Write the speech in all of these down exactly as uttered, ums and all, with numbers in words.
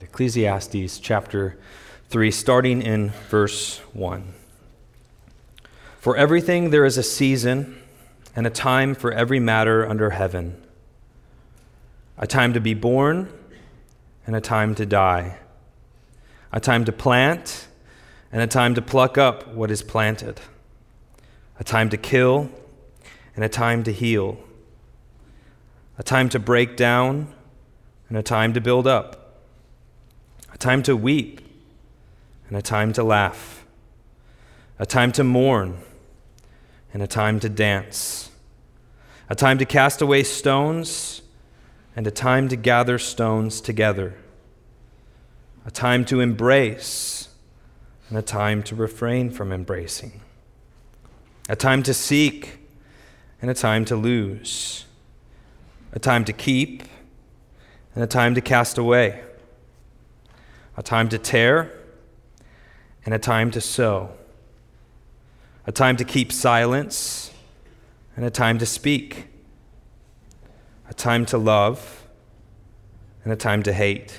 Ecclesiastes chapter three, starting in verse one. For everything there is a season and a time for every matter under heaven, a time to be born and a time to die, a time to plant and a time to pluck up what is planted, a time to kill and a time to heal, a time to break down and a time to build up, a time to weep and a time to laugh, a time to mourn and a time to dance, a time to cast away stones and a time to gather stones together, a time to embrace and a time to refrain from embracing, a time to seek and a time to lose, a time to keep and a time to cast away, a time to tear and a time to sow, a time to keep silence and a time to speak, a time to love and a time to hate,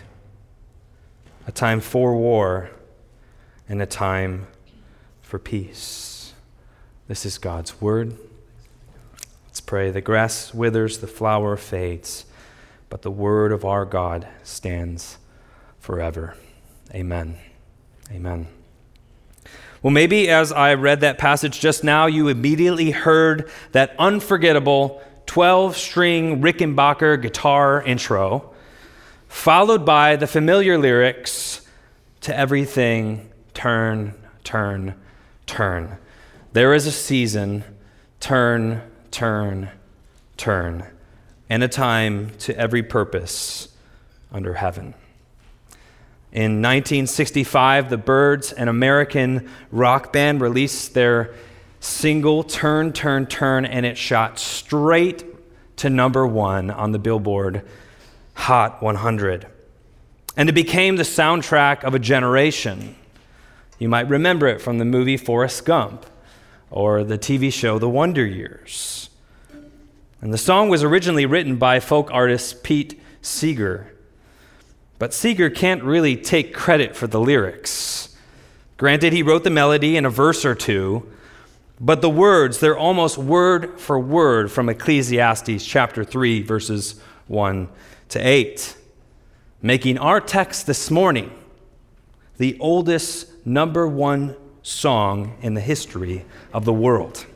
a time for war and a time for peace. This is God's word. Let's pray. The grass withers, the flower fades, but the word of our God stands forever. Amen. Amen. Well, maybe as I read that passage just now, you immediately heard that unforgettable twelve-string Rickenbacker guitar intro, followed by the familiar lyrics, "To everything, turn, turn, turn. There is a season, turn, turn, turn, and a time to every purpose under heaven." In nineteen sixty-five, the Byrds, an American rock band, released their single, Turn, Turn, Turn, and it shot straight to number one on the Billboard Hot one hundred. And it became the soundtrack of a generation. You might remember it from the movie Forrest Gump or the T V show The Wonder Years. And the song was originally written by folk artist Pete Seeger. But Seeger can't really take credit for the lyrics. Granted, he wrote the melody in a verse or two, but the words, they're almost word for word from Ecclesiastes chapter three, verses one to eight, making our text this morning the oldest number one song in the history of the world.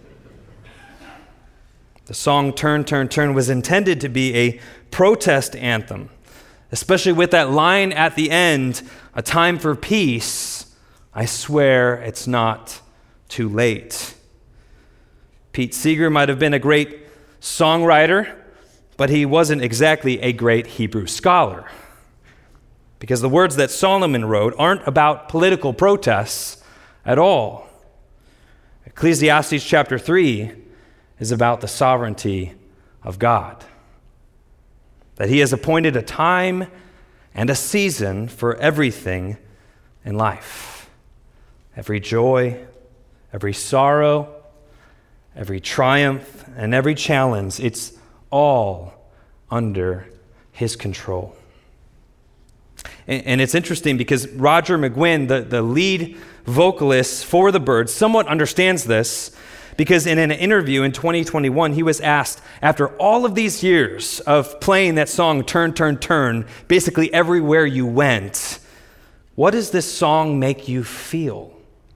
The song Turn, Turn, Turn was intended to be a protest anthem, especially with that line at the end, "A time for peace, I swear it's not too late." Pete Seeger might have been a great songwriter, but he wasn't exactly a great Hebrew scholar, because the words that Solomon wrote aren't about political protests at all. Ecclesiastes chapter three is about the sovereignty of God, that he has appointed a time and a season for everything in life. Every joy, every sorrow, every triumph, and every challenge, it's all under his control. And, and it's interesting because Roger McGuinn, the, the lead vocalist for the Byrds, somewhat understands this, because in an interview in twenty twenty-one, he was asked, after all of these years of playing that song, Turn, Turn, Turn, basically everywhere you went, what does this song make you feel?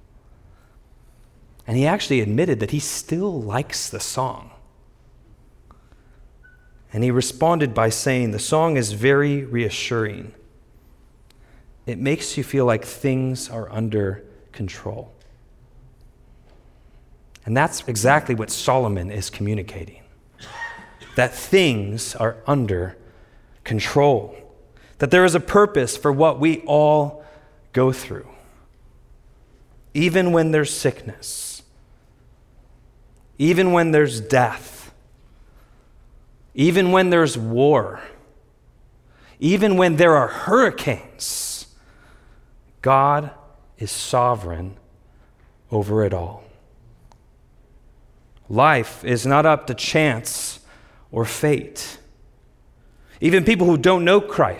And he actually admitted that he still likes the song. And he responded by saying, the song is very reassuring. It makes you feel like things are under control. And that's exactly what Solomon is communicating, that things are under control, that there is a purpose for what we all go through, even when there's sickness, even when there's death, even when there's war, even when there are hurricanes. God is sovereign over it all. Life is not up to chance or fate. Even people who don't know Christ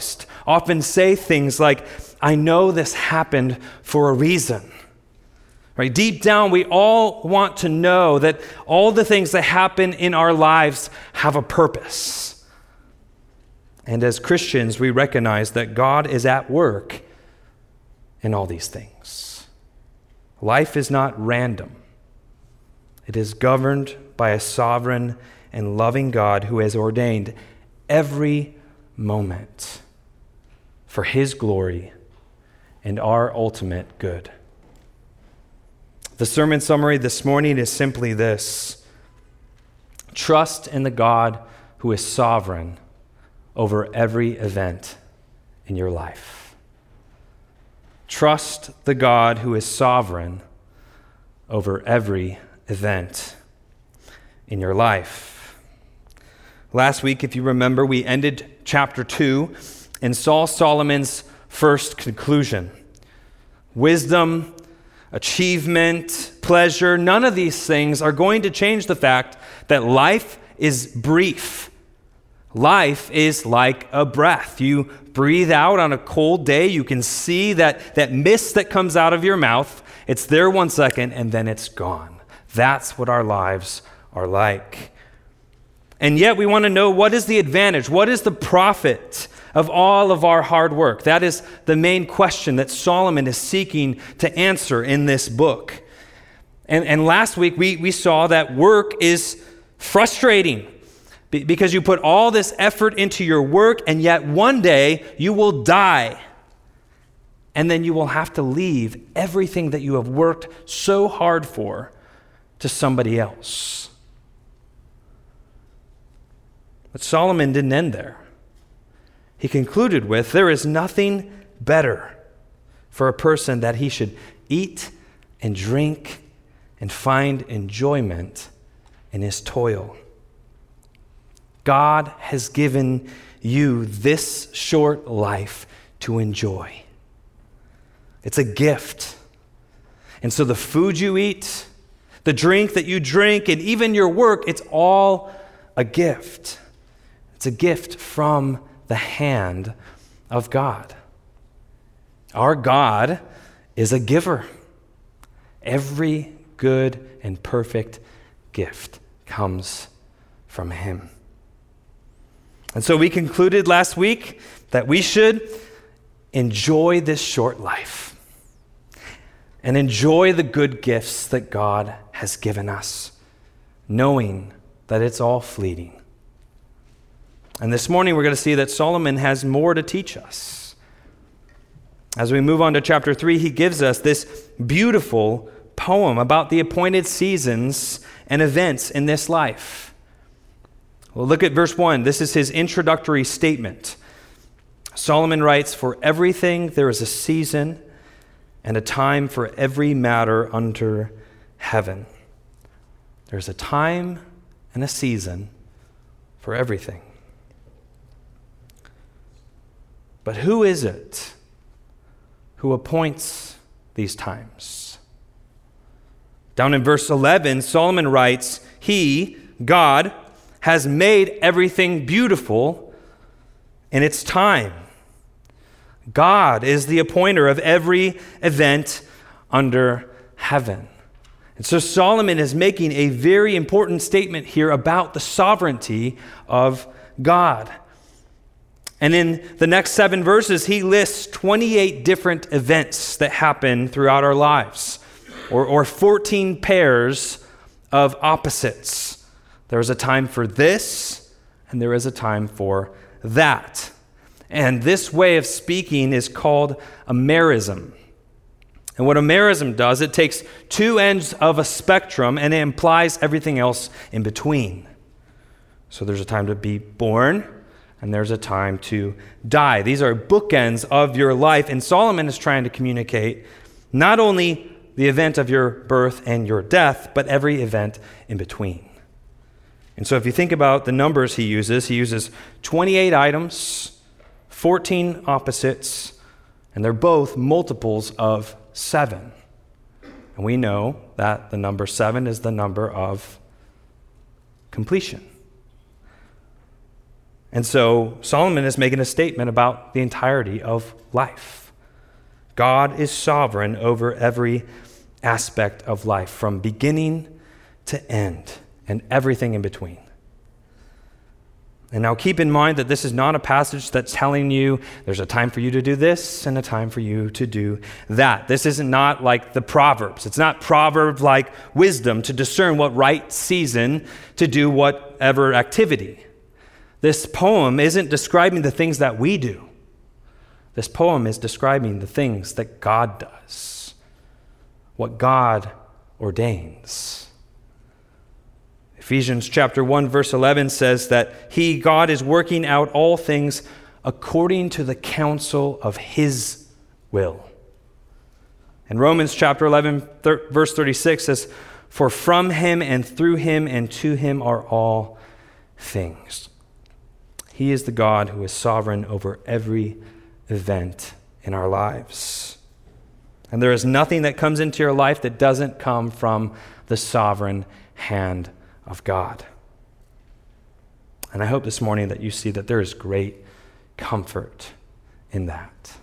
often say things like, I know this happened for a reason. Right? Deep down, we all want to know that all the things that happen in our lives have a purpose. And as Christians, we recognize that God is at work in all these things. Life is not random. It is governed by a sovereign and loving God who has ordained every moment for his glory and our ultimate good. The sermon summary this morning is simply this: trust in the God who is sovereign over every event in your life. Trust the God who is sovereign over every event in your life. Last week, if you remember, we ended chapter two and saw Solomon's first conclusion. Wisdom, achievement, pleasure, none of these things are going to change the fact that life is brief. Life is like a breath. You breathe out on a cold day, you can see that, that mist that comes out of your mouth. It's there one second and then it's gone. That's what our lives are like. And yet we want to know, what is the advantage? What is the profit of all of our hard work? That is the main question that Solomon is seeking to answer in this book. And, and last week we, we saw that work is frustrating because you put all this effort into your work, and yet one day you will die. And then you will have to leave everything that you have worked so hard for to somebody else. But Solomon didn't end there. He concluded with, there is nothing better for a person that he should eat and drink and find enjoyment in his toil. God has given you this short life to enjoy. It's a gift. And so the food you eat, the drink that you drink, and even your work, it's all a gift. It's a gift from the hand of God. Our God is a giver. Every good and perfect gift comes from him. And so we concluded last week that we should enjoy this short life and enjoy the good gifts that God has given us, knowing that it's all fleeting. And this morning we're going to see that Solomon has more to teach us. As we move on to chapter three, he gives us this beautiful poem about the appointed seasons and events in this life. Well, look at verse one. This is his introductory statement. Solomon writes, "For everything there is a season and a time for every matter under heaven." There's a time and a season for everything. But who is it who appoints these times? Down in verse eleven, Solomon writes, "He, God, has made everything beautiful in its time." God is the appointer of every event under heaven. And so Solomon is making a very important statement here about the sovereignty of God. And in the next seven verses, he lists twenty-eight different events that happen throughout our lives, or, or fourteen pairs of opposites. There is a time for this, and there is a time for that. And this way of speaking is called a merism. And what a merism does, it takes two ends of a spectrum and it implies everything else in between. So there's a time to be born, and there's a time to die. These are bookends of your life, and Solomon is trying to communicate not only the event of your birth and your death, but every event in between. And so if you think about the numbers he uses, he uses twenty-eight items, fourteen opposites, and they're both multiples of seven. And we know that the number seven is the number of completion. And so Solomon is making a statement about the entirety of life. God is sovereign over every aspect of life, from beginning to end, and everything in between. And now keep in mind that this is not a passage that's telling you there's a time for you to do this and a time for you to do that. This isn't not like the Proverbs. It's not proverb-like wisdom to discern what right season to do whatever activity. This poem isn't describing the things that we do. This poem is describing the things that God does, what God ordains. Ephesians chapter one, verse eleven says that he, God, is working out all things according to the counsel of his will. And Romans chapter eleven, thir- verse thirty-six says, for from him and through him and to him are all things. He is the God who is sovereign over every event in our lives. And there is nothing that comes into your life that doesn't come from the sovereign hand of God. And I hope this morning that you see that there is great comfort in that.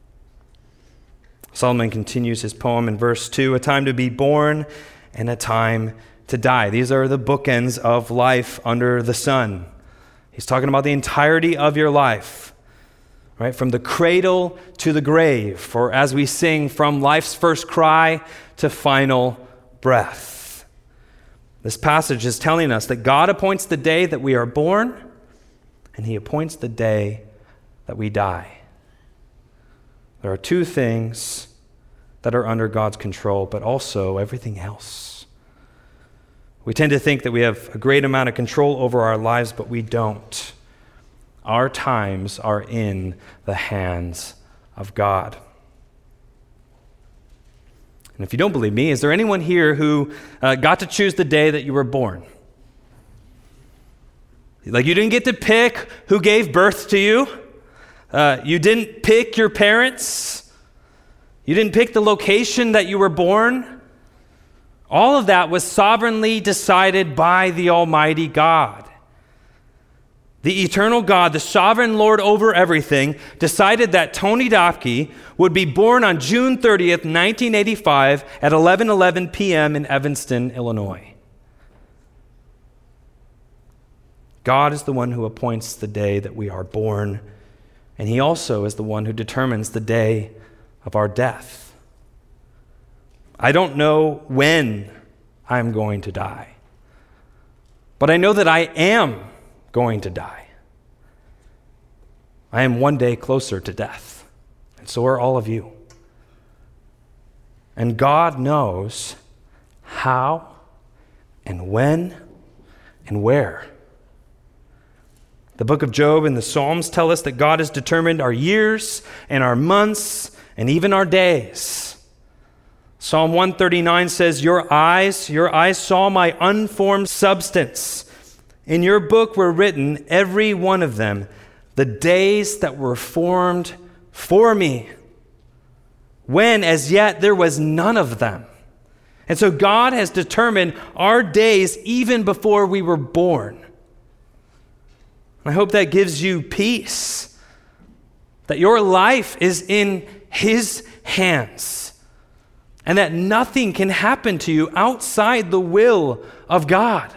Solomon continues his poem in verse two, a time to be born and a time to die. These are the bookends of life under the sun. He's talking about the entirety of your life, right? From the cradle to the grave, or as we sing, from life's first cry to final breath. This passage is telling us that God appoints the day that we are born, and he appoints the day that we die. There are two things that are under God's control, but also everything else. We tend to think that we have a great amount of control over our lives, but we don't. Our times are in the hands of God. And if you don't believe me, is there anyone here who uh, got to choose the day that you were born? Like, you didn't get to pick who gave birth to you. Uh, you didn't pick your parents. You didn't pick the location that you were born. All of that was sovereignly decided by the Almighty God. The eternal God, the sovereign Lord over everything, decided that Tony Dopke would be born on June thirtieth, nineteen eighty-five at eleven eleven p.m. in Evanston, Illinois. God is the one who appoints the day that we are born, and he also is the one who determines the day of our death. I don't know when I'm going to die, but I know that I am going to die. I am one day closer to death, and so are all of you. And God knows how and when and where. The book of Job and the Psalms tell us that God has determined our years and our months and even our days. Psalm one thirty-nine says, Your eyes, your eyes saw my unformed substance. In your book were written, every one of them, the days that were formed for me, when as yet there was none of them. And so God has determined our days even before we were born. I hope that gives you peace, that your life is in his hands, and that nothing can happen to you outside the will of God.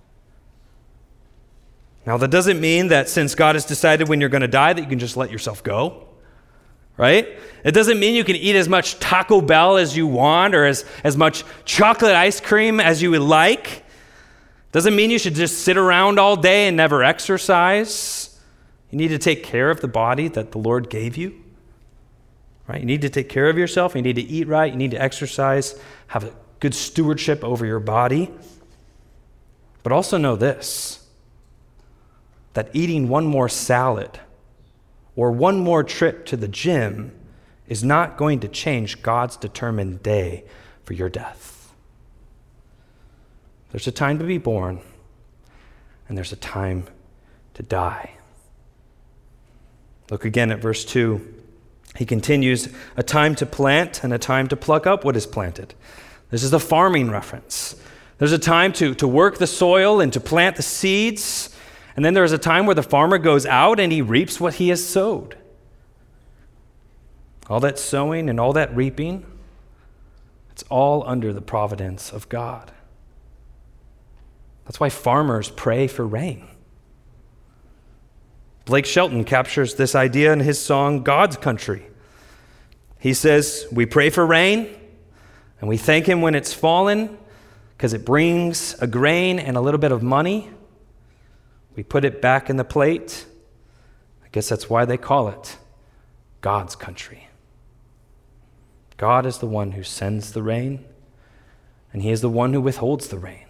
Now, that doesn't mean that since God has decided when you're going to die that you can just let yourself go, right? It doesn't mean you can eat as much Taco Bell as you want or as, as much chocolate ice cream as you would like. Doesn't mean you should just sit around all day and never exercise. You need to take care of the body that the Lord gave you, right? You need to take care of yourself. You need to eat right. You need to exercise, have a good stewardship over your body. But also know this, that eating one more salad or one more trip to the gym is not going to change God's determined day for your death. There's a time to be born, and there's a time to die. Look again at verse two. He continues, a time to plant and a time to pluck up what is planted. This is a farming reference. There's a time to, to work the soil and to plant the seeds, And then there's a time where the farmer goes out and he reaps what he has sowed. All that sowing and all that reaping, it's all under the providence of God. That's why farmers pray for rain. Blake Shelton captures this idea in his song, God's Country. He says, we pray for rain, and we thank him when it's fallen, because it brings a grain and a little bit of money. We put it back in the plate. I guess that's why they call it God's country. God is the one who sends the rain, and he is the one who withholds the rain.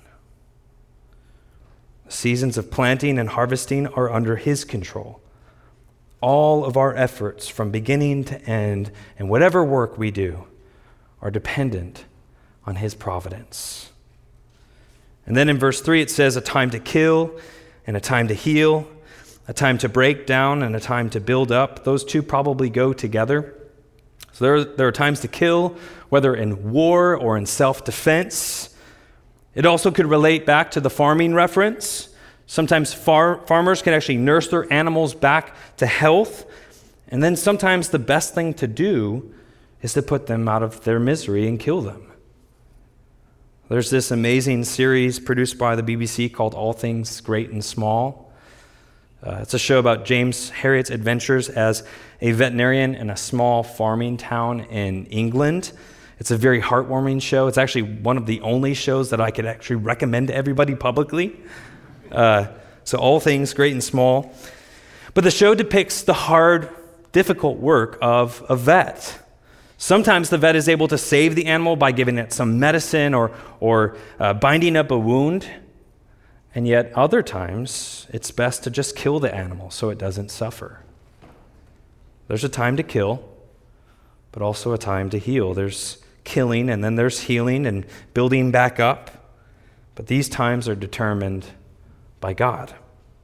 The seasons of planting and harvesting are under his control. All of our efforts from beginning to end and whatever work we do are dependent on his providence. And then in verse three it says a time to kill and a time to heal, a time to break down and a time to build up. Those two probably go together. So there, there are times to kill, whether in war or in self-defense. It also could relate back to the farming reference. Sometimes far, farmers can actually nurse their animals back to health. And then sometimes the best thing to do is to put them out of their misery and kill them. There's this amazing series produced by the B B C called All Things Great and Small. Uh, it's a show about James Herriot's adventures as a veterinarian in a small farming town in England. It's a very heartwarming show. It's actually one of the only shows that I could actually recommend to everybody publicly. Uh, so All Things Great and Small. But the show depicts the hard, difficult work of a vet. Sometimes the vet is able to save the animal by giving it some medicine or, or uh, binding up a wound. And yet other times, it's best to just kill the animal so it doesn't suffer. There's a time to kill, but also a time to heal. There's killing, and then there's healing and building back up. But these times are determined by God.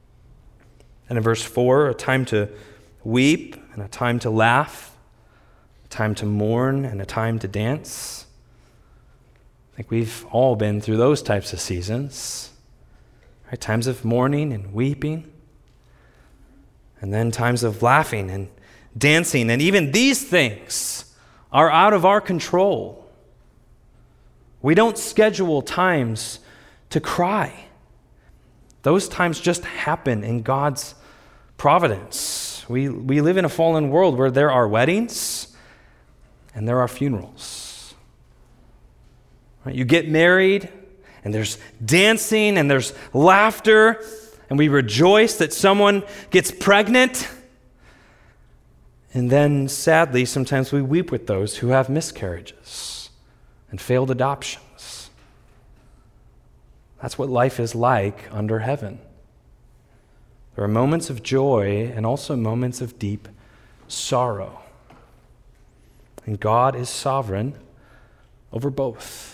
And in verse four, a time to weep and a time to laugh, a time to mourn and a time to dance. I think we've all been through those types of seasons. Right? Times of mourning and weeping, and then times of laughing and dancing. And even these things are out of our control. We don't schedule times to cry. Those times just happen in God's providence. We, we live in a fallen world where there are weddings and there are funerals. Right? You get married and there's dancing and there's laughter, and we rejoice that someone gets pregnant. And then, sadly, sometimes we weep with those who have miscarriages and failed adoptions. That's what life is like under heaven. There are moments of joy and also moments of deep sorrow. And God is sovereign over both.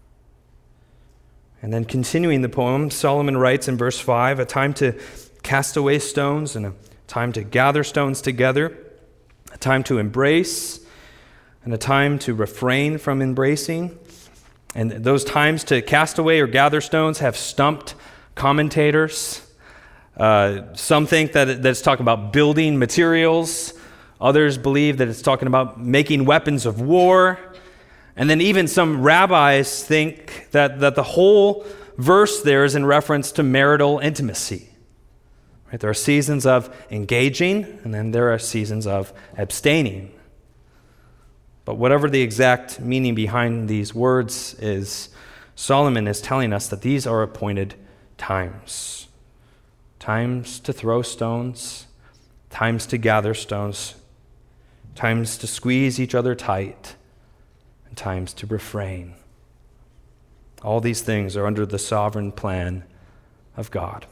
And then continuing the poem, Solomon writes in verse five, a time to cast away stones and a time to gather stones together, a time to embrace and a time to refrain from embracing. And those times to cast away or gather stones have stumped commentators. Uh, some think that, it, that it's talking about building materials. Others believe that it's talking about making weapons of war. And then even some rabbis think that, that the whole verse there is in reference to marital intimacy. Right? There are seasons of engaging, and then there are seasons of abstaining. But whatever the exact meaning behind these words is, Solomon is telling us that these are appointed times. Times to throw stones, times to gather stones, times to squeeze each other tight, and times to refrain. All these things are under the sovereign plan of God.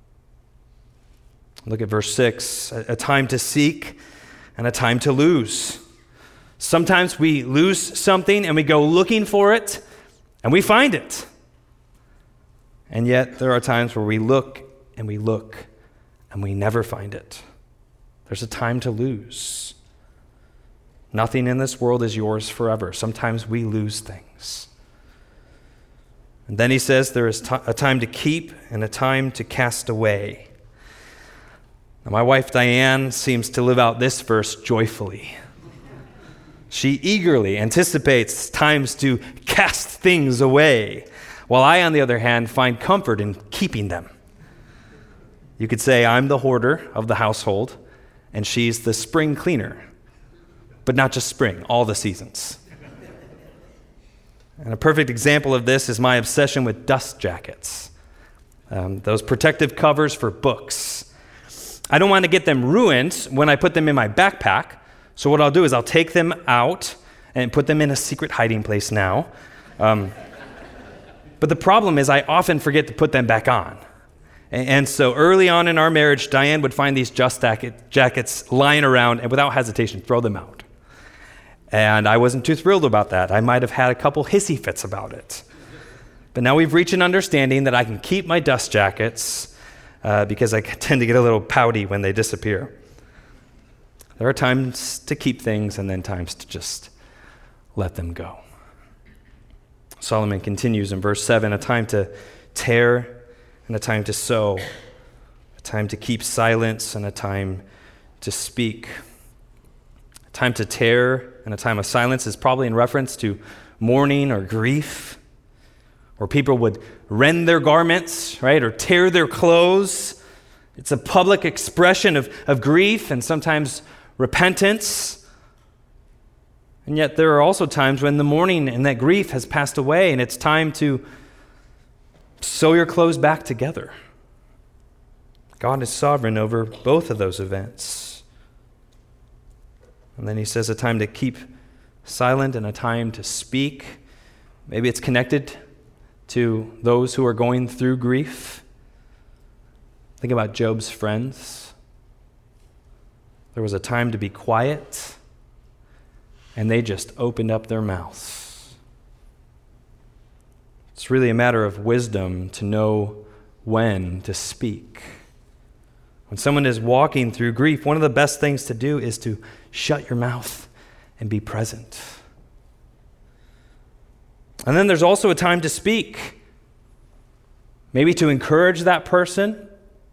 Look at verse six, a time to seek and a time to lose. Sometimes we lose something and we go looking for it and we find it. And yet there are times where we look and we look and we never find it. There's a time to lose. Nothing in this world is yours forever. Sometimes we lose things. And then he says there is t- a time to keep and a time to cast away. Now, my wife Diane seems to live out this verse joyfully. She eagerly anticipates times to cast things away, while I, on the other hand, find comfort in keeping them. You could say I'm the hoarder of the household, and she's the spring cleaner. But not just spring, all the seasons. And a perfect example of this is my obsession with dust jackets, um, those protective covers for books. I don't want to get them ruined when I put them in my backpack, so what I'll do is I'll take them out and put them in a secret hiding place now. Um, but the problem is I often forget to put them back on. And, and so early on in our marriage, Diane would find these dust jackets lying around and without hesitation throw them out. And I wasn't too thrilled about that. I might have had a couple hissy fits about it. But now we've reached an understanding that I can keep my dust jackets uh, because I tend to get a little pouty when they disappear. There are times to keep things and then times to just let them go. Solomon continues in verse seven, a time to tear and a time to sow, a time to keep silence and a time to speak. A time to tear and a time of silence is probably in reference to mourning or grief, where people would rend their garments, right, or tear their clothes. It's a public expression of, of grief and sometimes repentance. And yet there are also times when the mourning and that grief has passed away and it's time to sew your clothes back together. God is sovereign over both of those events. And then he says a time to keep silent and a time to speak. Maybe it's connected to those who are going through grief. Think about Job's friends. There was a time to be quiet, and they just opened up their mouths. It's really a matter of wisdom to know when to speak. When someone is walking through grief, one of the best things to do is to shut your mouth and be present. And then there's also a time to speak. Maybe to encourage that person.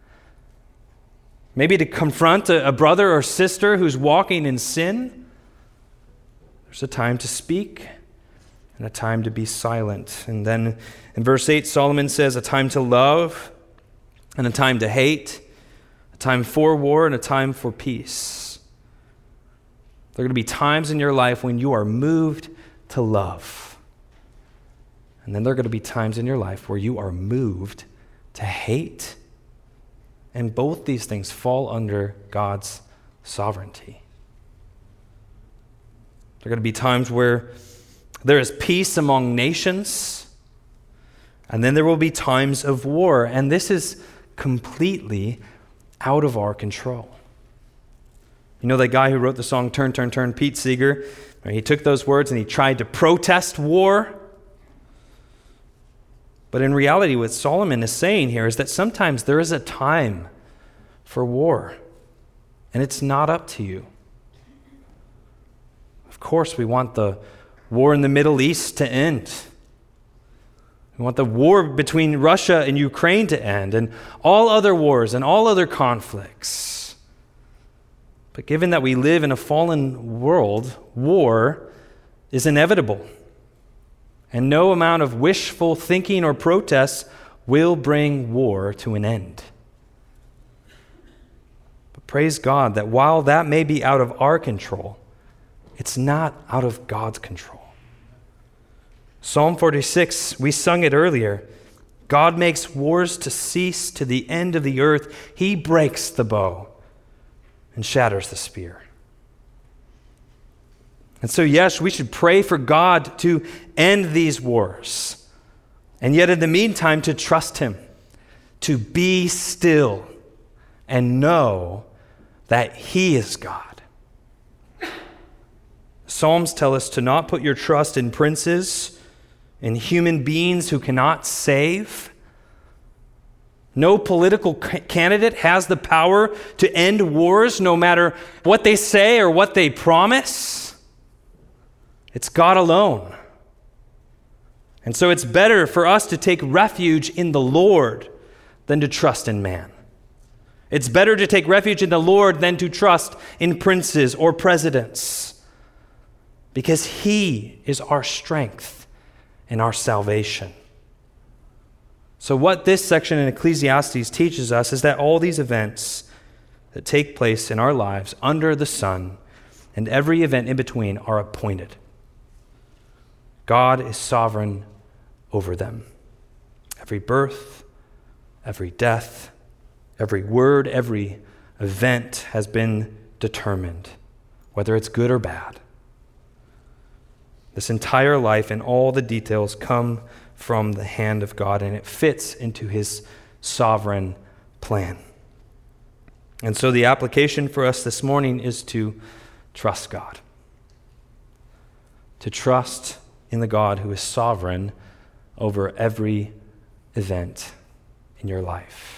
Maybe to confront a, a brother or sister who's walking in sin. There's a time to speak and a time to be silent. And then in verse eight, Solomon says a time to love and a time to hate, a time for war and a time for peace. There are going to be times in your life when you are moved to love. And then there are going to be times in your life where you are moved to hate. And both these things fall under God's sovereignty. There are going to be times where there is peace among nations, and then there will be times of war, and this is completely out of our control. You know that guy who wrote the song Turn, Turn, Turn, Pete Seeger? He took those words and he tried to protest war. But in reality, what Solomon is saying here is that sometimes there is a time for war, and it's not up to you. Of course, we want the war in the Middle East to end. We want the war between Russia and Ukraine to end, and all other wars and all other conflicts. But given that we live in a fallen world, war is inevitable. And no amount of wishful thinking or protests will bring war to an end. But praise God that while that may be out of our control, it's not out of God's control. Psalm forty-six, we sung it earlier. God makes wars to cease to the end of the earth. He breaks the bow and shatters the spear. And so, yes, we should pray for God to end these wars. And yet, in the meantime, to trust Him, to be still and know that He is God. Psalms tell us to not put your trust in princes, in human beings who cannot save. No political candidate has the power to end wars, no matter what they say or what they promise. It's God alone. And so it's better for us to take refuge in the Lord than to trust in man. It's better to take refuge in the Lord than to trust in princes or presidents, because he is our strength and our salvation. So what this section in Ecclesiastes teaches us is that all these events that take place in our lives under the sun and every event in between are appointed. God is sovereign over them. Every birth, every death, every word, every event has been determined, whether it's good or bad. This entire life and all the details come from the hand of God, and it fits into his sovereign plan. And so the application for us this morning is to trust God. To trust in the God who is sovereign over every event in your life.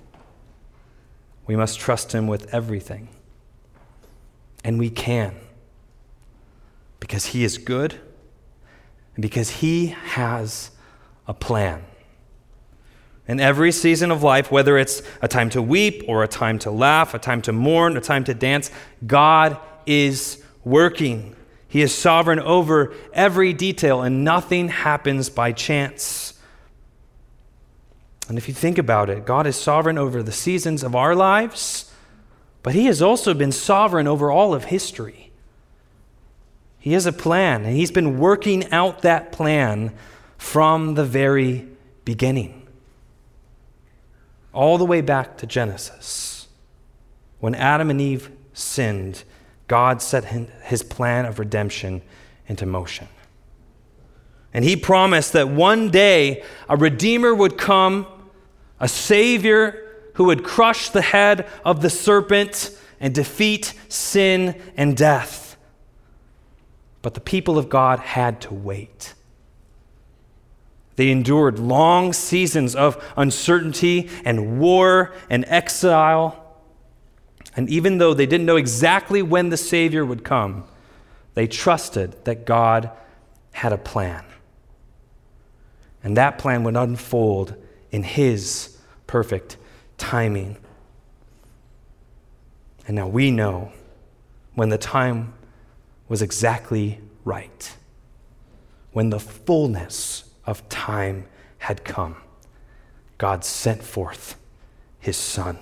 We must trust him with everything. And we can. Because he is good and because he has a plan. In every season of life, whether it's a time to weep or a time to laugh, a time to mourn, a time to dance, God is working. He is sovereign over every detail, and nothing happens by chance. And if you think about it, God is sovereign over the seasons of our lives, but he has also been sovereign over all of history. He has a plan, and he's been working out that plan from the very beginning. All the way back to Genesis. When Adam and Eve sinned, God set his plan of redemption into motion. And he promised that one day a Redeemer would come, a Savior who would crush the head of the serpent and defeat sin and death. But the people of God had to wait. They endured long seasons of uncertainty and war and exile. And even though they didn't know exactly when the Savior would come, they trusted that God had a plan. And that plan would unfold in his perfect timing. And now we know when the time was exactly right, when the fullness of time had come, God sent forth his Son.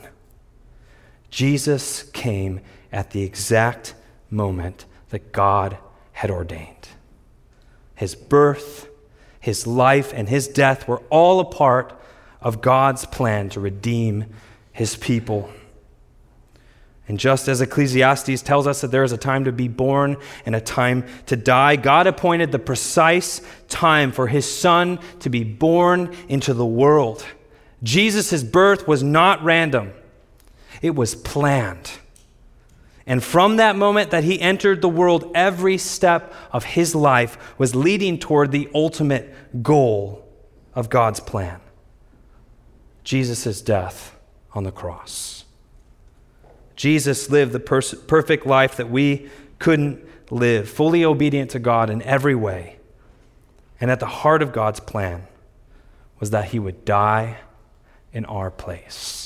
Jesus came at the exact moment that God had ordained. His birth, his life, and his death were all a part of God's plan to redeem his people. And just as Ecclesiastes tells us that there is a time to be born and a time to die, God appointed the precise time for his Son to be born into the world. Jesus' birth was not random. It was planned. And from that moment that he entered the world, every step of his life was leading toward the ultimate goal of God's plan: Jesus' death on the cross. Jesus lived the pers- perfect life that we couldn't live, fully obedient to God in every way. And at the heart of God's plan was that he would die in our place.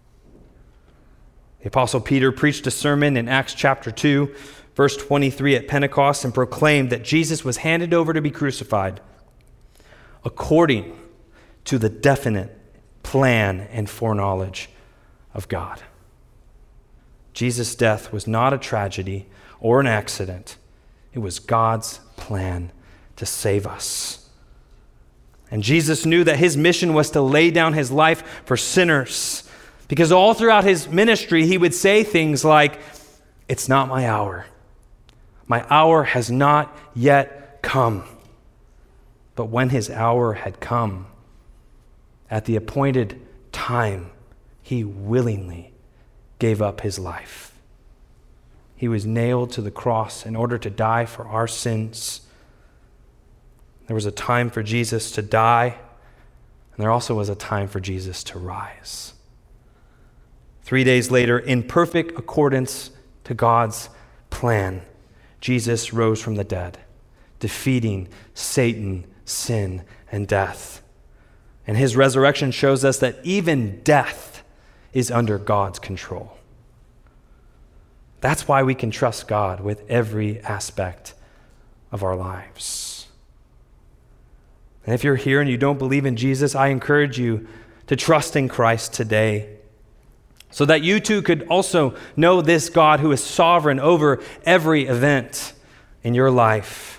The Apostle Peter preached a sermon in Acts chapter two, verse twenty-three at Pentecost, and proclaimed that Jesus was handed over to be crucified according to the definite plan and foreknowledge of God. Jesus' death was not a tragedy or an accident. It was God's plan to save us. And Jesus knew that his mission was to lay down his life for sinners, because all throughout his ministry, he would say things like, "It's not my hour. My hour has not yet come." But when his hour had come, at the appointed time, he willingly gave up his life. He was nailed to the cross in order to die for our sins. There was a time for Jesus to die, and there also was a time for Jesus to rise. Three days later, in perfect accordance to God's plan, Jesus rose from the dead, defeating Satan, sin, and death. And his resurrection shows us that even death is under God's control. That's why we can trust God with every aspect of our lives. And if you're here and you don't believe in Jesus, I encourage you to trust in Christ today, so that you too could also know this God who is sovereign over every event in your life.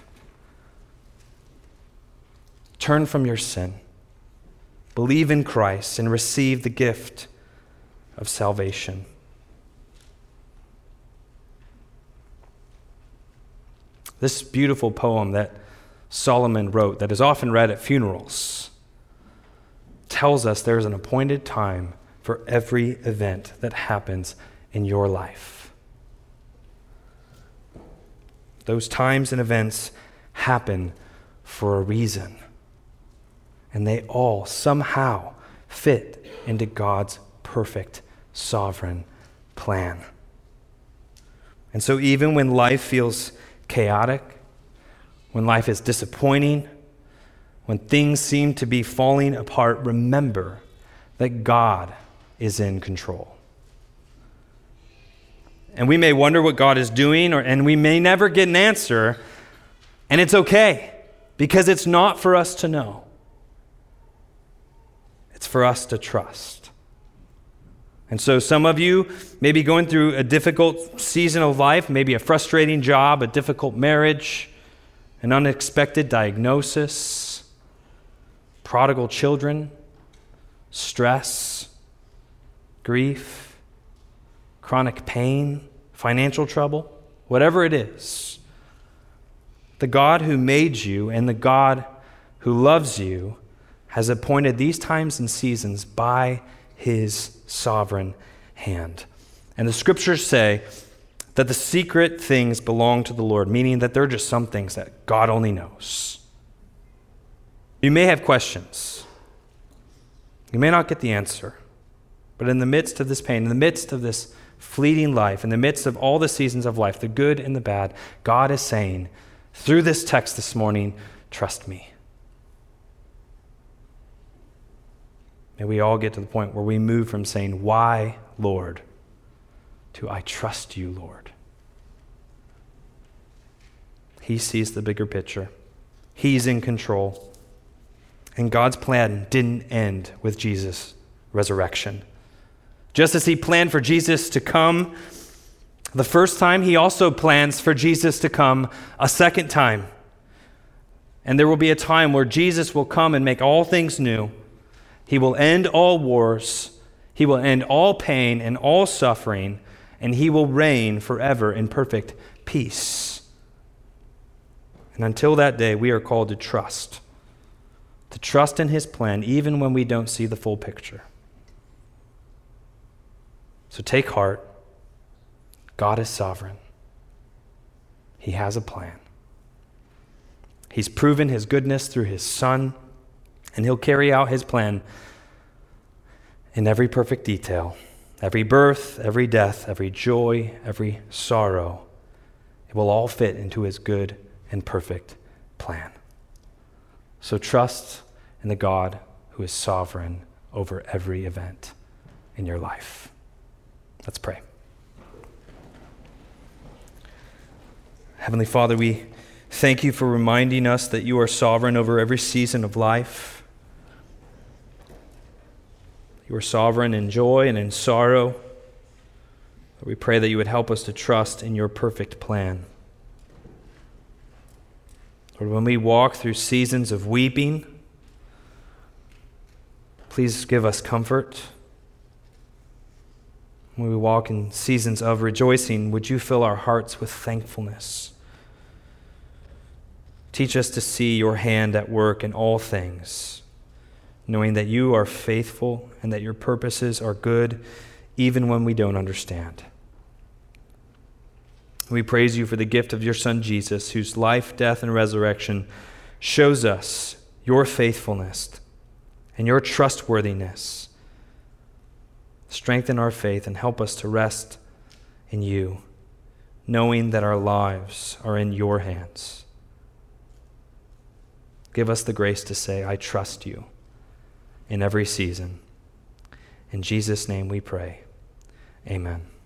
Turn from your sin, believe in Christ, and receive the gift of salvation. This beautiful poem that Solomon wrote, that is often read at funerals, tells us there's an appointed time for every event that happens in your life. Those times and events happen for a reason, and they all somehow fit into God's perfect, sovereign plan. And so even when life feels chaotic, when life is disappointing, when things seem to be falling apart, remember that God is in control. And we may wonder what God is doing, or, and we may never get an answer, and it's okay, because it's not for us to know. It's for us to trust. And so some of you may be going through a difficult season of life, maybe a frustrating job, a difficult marriage, an unexpected diagnosis, prodigal children, stress, grief, chronic pain, financial trouble, whatever it is. The God who made you and the God who loves you has appointed these times and seasons by his sovereign hand. And the scriptures say that the secret things belong to the Lord, meaning that they're just some things that God only knows. You may have questions. You may not get the answer. But in the midst of this pain, in the midst of this fleeting life, in the midst of all the seasons of life, the good and the bad, God is saying, through this text this morning, trust me. May we all get to the point where we move from saying, why, Lord, to I trust you, Lord. He sees the bigger picture. He's in control. And God's plan didn't end with Jesus' resurrection. Just as he planned for Jesus to come the first time, he also plans for Jesus to come a second time. And there will be a time where Jesus will come and make all things new. He will end all wars. He will end all pain and all suffering, and he will reign forever in perfect peace. And until that day, we are called to trust, to trust in his plan, even when we don't see the full picture. So take heart. God is sovereign. He has a plan. He's proven his goodness through his Son, and he'll carry out his plan in every perfect detail. Every birth, every death, every joy, every sorrow. It will all fit into his good and perfect plan. So trust in the God who is sovereign over every event in your life. Let's pray. Heavenly Father, we thank you for reminding us that you are sovereign over every season of life. You are sovereign in joy and in sorrow. We pray that you would help us to trust in your perfect plan. Lord, when we walk through seasons of weeping, please give us comfort. When we walk in seasons of rejoicing, would you fill our hearts with thankfulness? Teach us to see your hand at work in all things, knowing that you are faithful and that your purposes are good, even when we don't understand. We praise you for the gift of your Son, Jesus, whose life, death, and resurrection shows us your faithfulness and your trustworthiness. Strengthen our faith and help us to rest in you, knowing that our lives are in your hands. Give us the grace to say, I trust you in every season. In Jesus' name we pray. Amen.